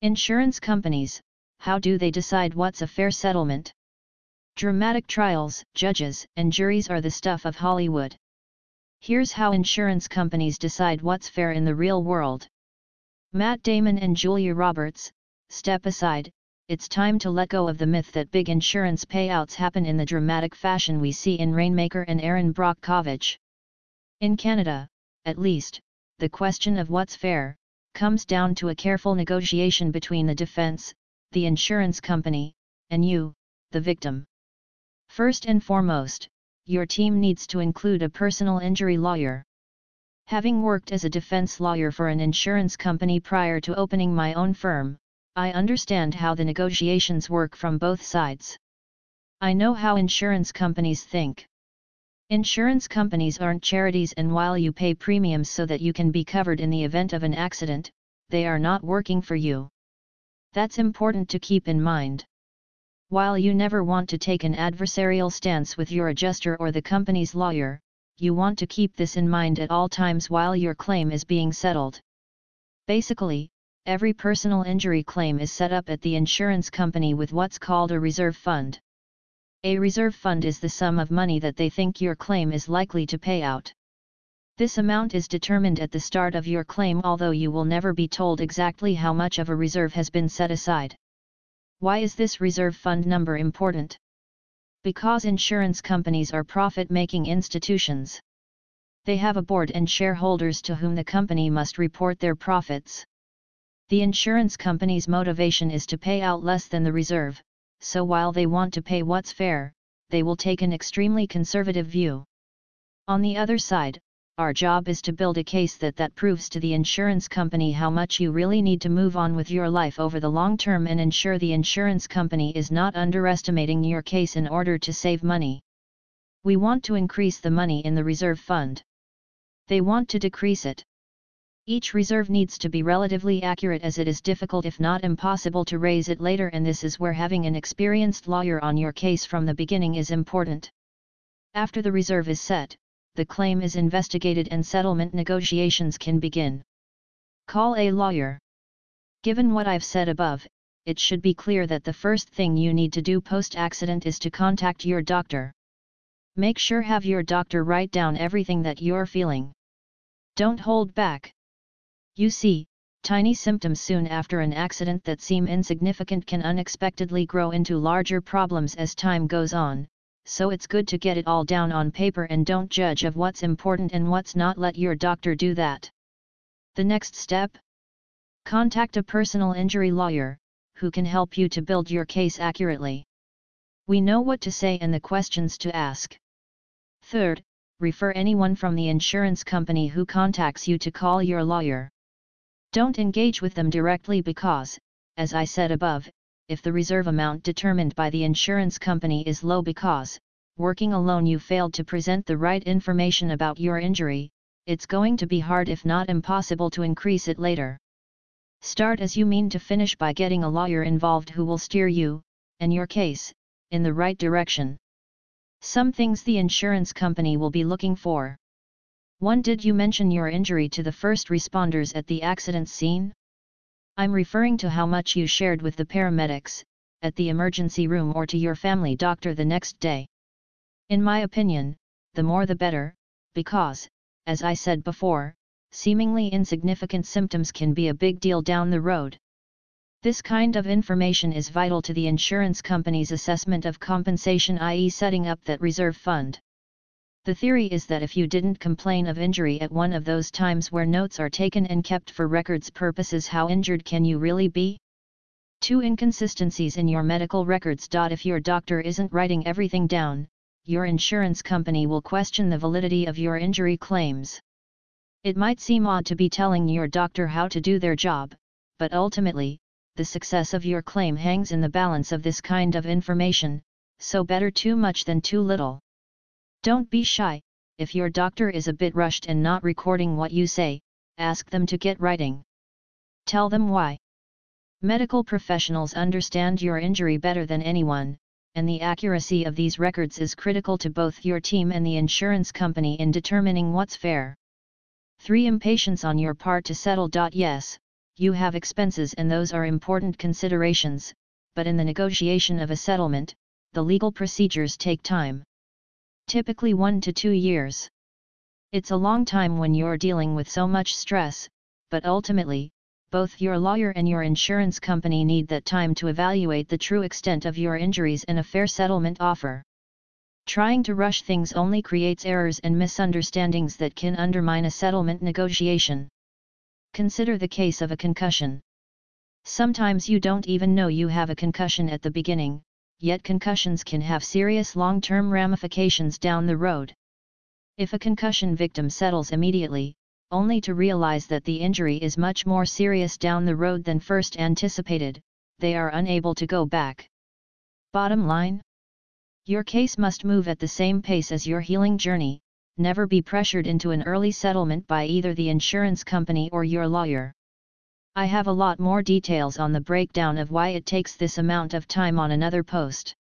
Insurance companies, how do they decide what's a fair settlement? Dramatic trials, judges, and juries are the stuff of Hollywood. Here's how insurance companies decide what's fair in the real world. Matt Damon and Julia Roberts, step aside. It's time to let go of the myth that big insurance payouts happen in the dramatic fashion we see in Rainmaker and Erin Brockovich. In Canada, at least, the question of what's fair comes down to a careful negotiation between the defense, the insurance company, and you, the victim. First and foremost, your team needs to include a personal injury lawyer. Having worked as a defense lawyer for an insurance company prior to opening my own firm, I understand how the negotiations work from both sides. I know how insurance companies think. Insurance companies aren't charities, and while you pay premiums so that you can be covered in the event of an accident, they are not working for you. That's important to keep in mind. While you never want to take an adversarial stance with your adjuster or the company's lawyer, you want to keep this in mind at all times while your claim is being settled. Basically, every personal injury claim is set up at the insurance company with what's called a reserve fund. A reserve fund is the sum of money that they think your claim is likely to pay out. This amount is determined at the start of your claim, although you will never be told exactly how much of a reserve has been set aside. Why is this reserve fund number important? Because insurance companies are profit-making institutions. They have a board and shareholders to whom the company must report their profits. The insurance company's motivation is to pay out less than the reserve, so while they want to pay what's fair, they will take an extremely conservative view. On the other side, our job is to build a case that proves to the insurance company how much you really need to move on with your life over the long term and ensure the insurance company is not underestimating your case in order to save money. We want to increase the money in the reserve fund. They want to decrease it. Each reserve needs to be relatively accurate, as it is difficult if not impossible to raise it later, and this is where having an experienced lawyer on your case from the beginning is important. After the reserve is set, the claim is investigated and settlement negotiations can begin. Call a lawyer. Given what I've said above, it should be clear that the first thing you need to do post-accident is to contact your doctor. Make sure have your doctor write down everything that you're feeling. Don't hold back. You see, tiny symptoms soon after an accident that seem insignificant can unexpectedly grow into larger problems as time goes on, so it's good to get it all down on paper and don't judge of what's important and what's not. Let your doctor do that. The next step? Contact a personal injury lawyer, who can help you to build your case accurately. We know what to say and the questions to ask. Third, refer anyone from the insurance company who contacts you to call your lawyer. Don't engage with them directly because, as I said above, if the reserve amount determined by the insurance company is low because, working alone, you failed to present the right information about your injury, it's going to be hard if not impossible to increase it later. Start as you mean to finish by getting a lawyer involved who will steer you, and your case, in the right direction. Some things the insurance company will be looking for. 1. Did you mention your injury to the first responders at the accident scene? I'm referring to how much you shared with the paramedics, at the emergency room, or to your family doctor the next day. In my opinion, the more the better, because, as I said before, seemingly insignificant symptoms can be a big deal down the road. This kind of information is vital to the insurance company's assessment of compensation, i.e. setting up that reserve fund. The theory is that if you didn't complain of injury at one of those times where notes are taken and kept for records purposes, how injured can you really be? 2. Inconsistencies in your medical records. If your doctor isn't writing everything down, your insurance company will question the validity of your injury claims. It might seem odd to be telling your doctor how to do their job, but ultimately, the success of your claim hangs in the balance of this kind of information, so better too much than too little. Don't be shy. If your doctor is a bit rushed and not recording what you say, ask them to get writing. Tell them why. Medical professionals understand your injury better than anyone, and the accuracy of these records is critical to both your team and the insurance company in determining what's fair. 3. Impatience on your part to settle. Yes, you have expenses and those are important considerations, but in the negotiation of a settlement, the legal procedures take time. Typically 1 to 2 years. It's a long time when you're dealing with so much stress, but ultimately, both your lawyer and your insurance company need that time to evaluate the true extent of your injuries and a fair settlement offer. Trying to rush things only creates errors and misunderstandings that can undermine a settlement negotiation. Consider the case of a concussion. Sometimes you don't even know you have a concussion at the beginning, yet concussions can have serious long-term ramifications down the road. If a concussion victim settles immediately, only to realize that the injury is much more serious down the road than first anticipated, they are unable to go back. Bottom line? Your case must move at the same pace as your healing journey, never be pressured into an early settlement by either the insurance company or your lawyer. I have a lot more details on the breakdown of why it takes this amount of time on another post.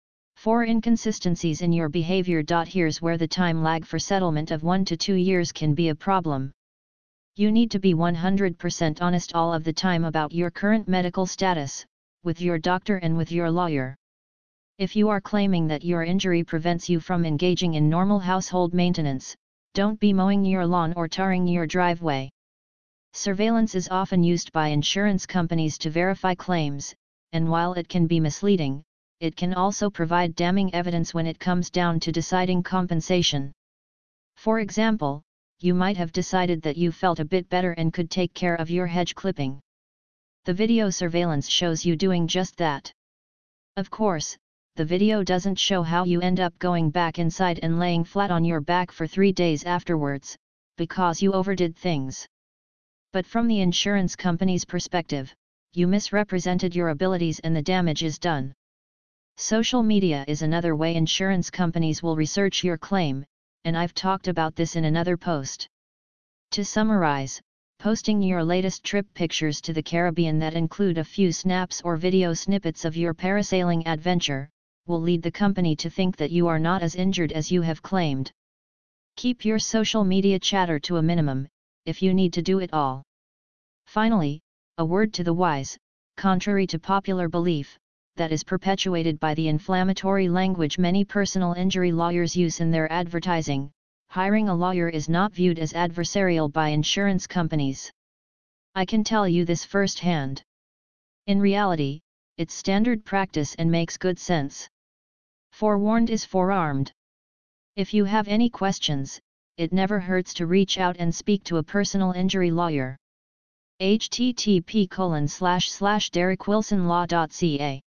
4 inconsistencies in your behavior. Here's where the time lag for settlement of 1 to 2 years can be a problem. You need to be 100% honest all of the time about your current medical status, with your doctor and with your lawyer. If you are claiming that your injury prevents you from engaging in normal household maintenance, don't be mowing your lawn or tarring your driveway. Surveillance is often used by insurance companies to verify claims, and while it can be misleading, it can also provide damning evidence when it comes down to deciding compensation. For example, you might have decided that you felt a bit better and could take care of your hedge clipping. The video surveillance shows you doing just that. Of course, the video doesn't show how you end up going back inside and laying flat on your back for 3 days afterwards, because you overdid things. But from the insurance company's perspective, you misrepresented your abilities and the damage is done. Social media is another way insurance companies will research your claim, and I've talked about this in another post. To summarize, posting your latest trip pictures to the Caribbean that include a few snaps or video snippets of your parasailing adventure, will lead the company to think that you are not as injured as you have claimed. Keep your social media chatter to a minimum, if you need to do it all. Finally, a word to the wise, contrary to popular belief, that is perpetuated by the inflammatory language many personal injury lawyers use in their advertising, hiring a lawyer is not viewed as adversarial by insurance companies. I can tell you this firsthand. In reality, it's standard practice and makes good sense. Forewarned is forearmed. If you have any questions, it never hurts to reach out and speak to a personal injury lawyer. http://DerekWilsonLaw.ca